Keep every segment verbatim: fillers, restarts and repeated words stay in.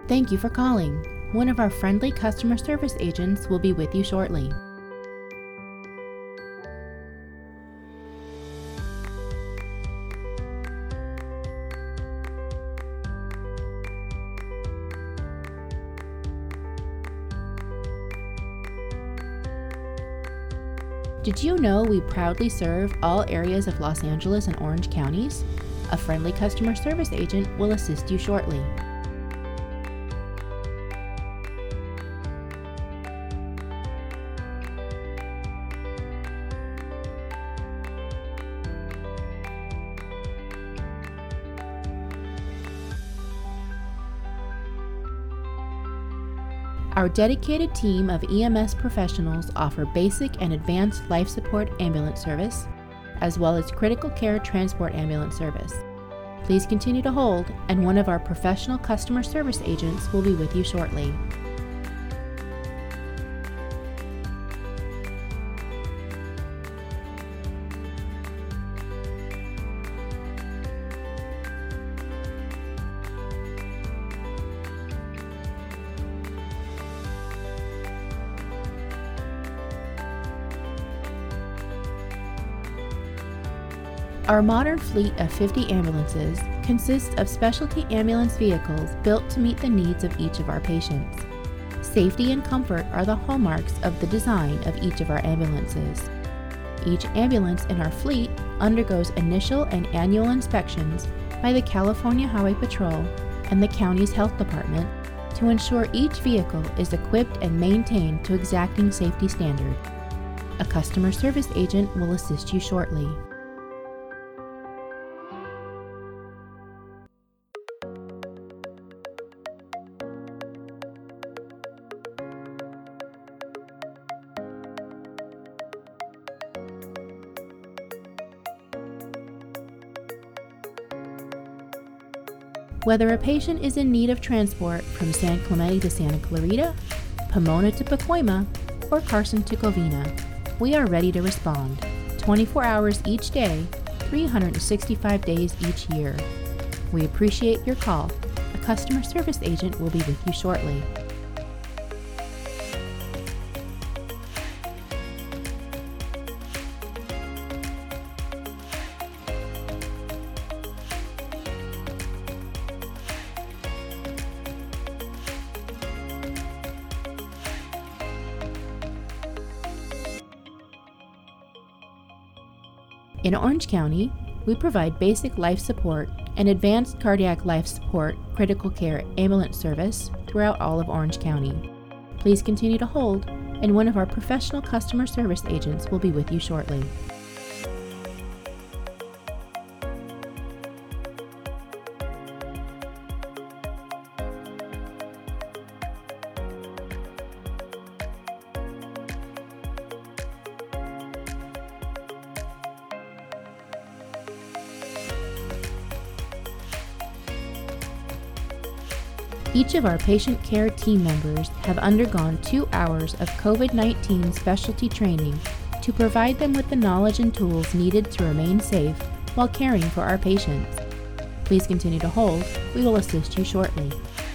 Thank you for calling. One of our friendly customer service agents will be with you shortly. Did you know we proudly serve all areas of Los Angeles and Orange counties? A friendly customer service agent will assist you shortly. Our dedicated team of E M S professionals offer basic and advanced life support ambulance service, as well as critical care transport ambulance service. Please continue to hold, and one of our professional customer service agents will be with you shortly. Our modern fleet of fifty ambulances consists of specialty ambulance vehicles built to meet the needs of each of our patients. Safety and comfort are the hallmarks of the design of each of our ambulances. Each ambulance in our fleet undergoes initial and annual inspections by the California Highway Patrol and the county's health department to ensure each vehicle is equipped and maintained to exacting safety standard. A customer service agent will assist you shortly. Whether a patient is in need of transport from San Clemente to Santa Clarita, Pomona to Pacoima, or Carson to Covina, we are ready to respond twenty-four hours each day, three hundred sixty-five days each year. We appreciate your call. A customer service agent will be with you shortly. In Orange County, we provide basic life support and advanced cardiac life support critical care ambulance service throughout all of Orange County. Please continue to hold, and one of our professional customer service agents will be with you shortly. Each of our patient care team members have undergone two hours of COVID nineteen specialty training to provide them with the knowledge and tools needed to remain safe while caring for our patients. Please continue to hold. We will assist you shortly.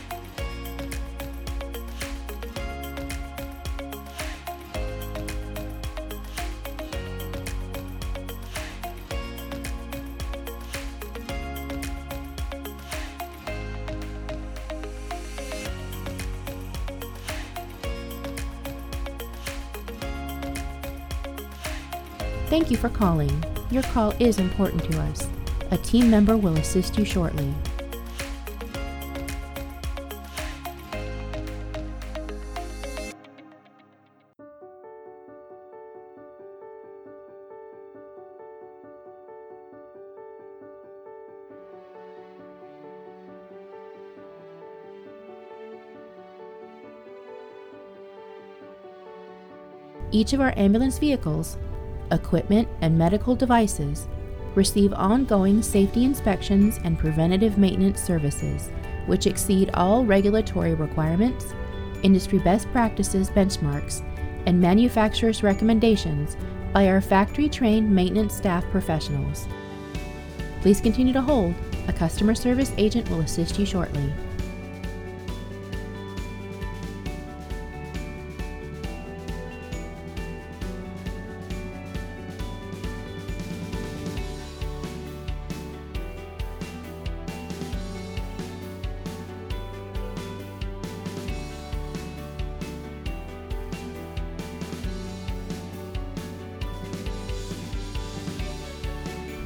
Thank you for calling. Your call is important to us. A team member will assist you shortly. Each of our ambulance vehicles, equipment, and medical devices receive ongoing safety inspections and preventative maintenance services, which exceed all regulatory requirements, industry best practices benchmarks, and manufacturers' recommendations by our factory-trained maintenance staff professionals. Please continue to hold. A customer service agent will assist you shortly.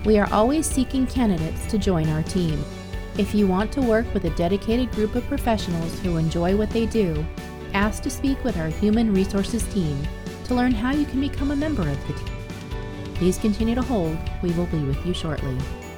We are always seeking candidates to join our team. If you want to work with a dedicated group of professionals who enjoy what they do, ask to speak with our Human Resources team to learn how you can become a member of the team. Please continue to hold. We will be with you shortly.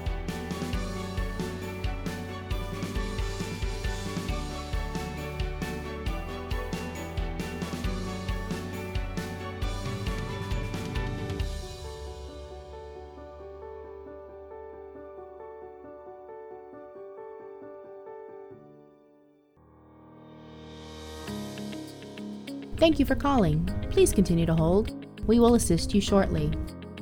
Thank you for calling. Please continue to hold. We will assist you shortly.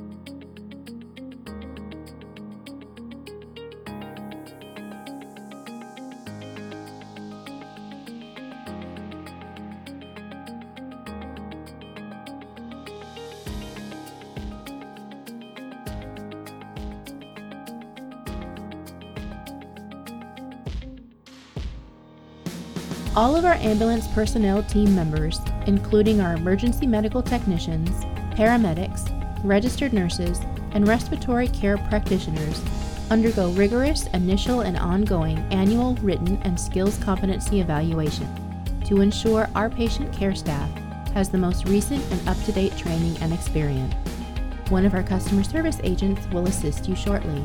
All of our ambulance personnel team members, including our emergency medical technicians, paramedics, registered nurses, and respiratory care practitioners, undergo rigorous initial and ongoing annual written and skills competency evaluation to ensure our patient care staff has the most recent and up-to-date training and experience. One of our customer service agents will assist you shortly.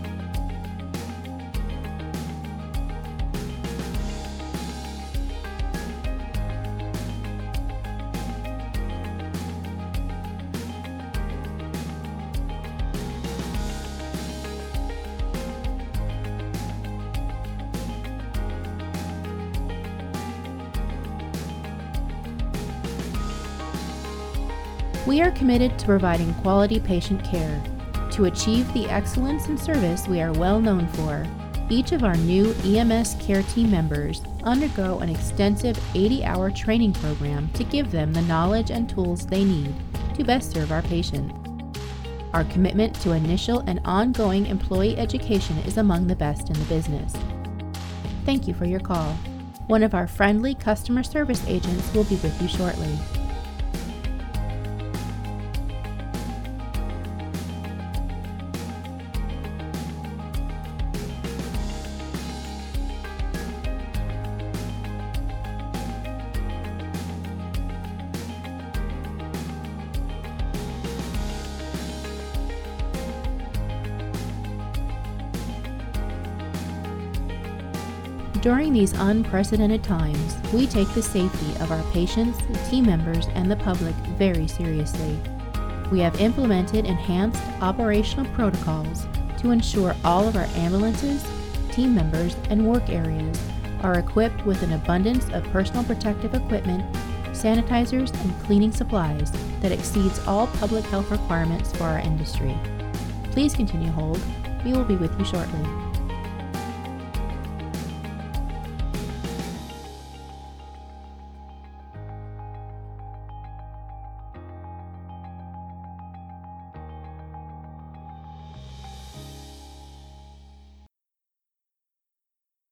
We are committed to providing quality patient care. To achieve the excellence in service we are well known for, each of our new E M S care team members undergo an extensive eighty-hour training program to give them the knowledge and tools they need to best serve our patients. Our commitment to initial and ongoing employee education is among the best in the business. Thank you for your call. One of our friendly customer service agents will be with you shortly. During these unprecedented times, we take the safety of our patients, team members, and the public very seriously. We have implemented enhanced operational protocols to ensure all of our ambulances, team members, and work areas are equipped with an abundance of personal protective equipment, sanitizers, and cleaning supplies that exceeds all public health requirements for our industry. Please continue to hold. We will be with you shortly.